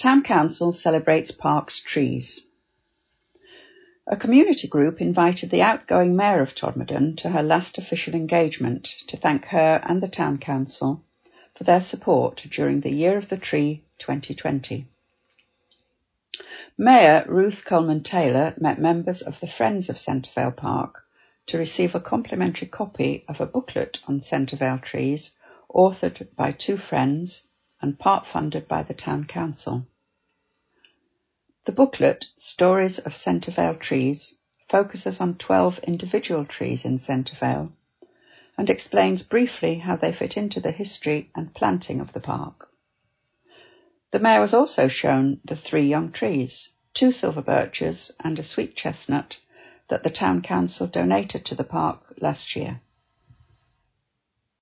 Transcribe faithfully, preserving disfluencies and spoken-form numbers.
Town Council celebrates parks trees. A community group invited the outgoing Mayor of Todmorden to her last official engagement to thank her and the Town Council for their support during the Year of the Tree twenty twenty. Mayor Ruth Coleman-Taylor met members of the Friends of Centrevale Park to receive a complimentary copy of a booklet on Centrevale trees authored by two friends and part funded by the Town Council. The booklet, Stories of Centrevale Trees, focuses on twelve individual trees in Centrevale and explains briefly how they fit into the history and planting of the park. The Mayor was also shown the three young trees, two silver birches and a sweet chestnut, that the Town Council donated to the park last year.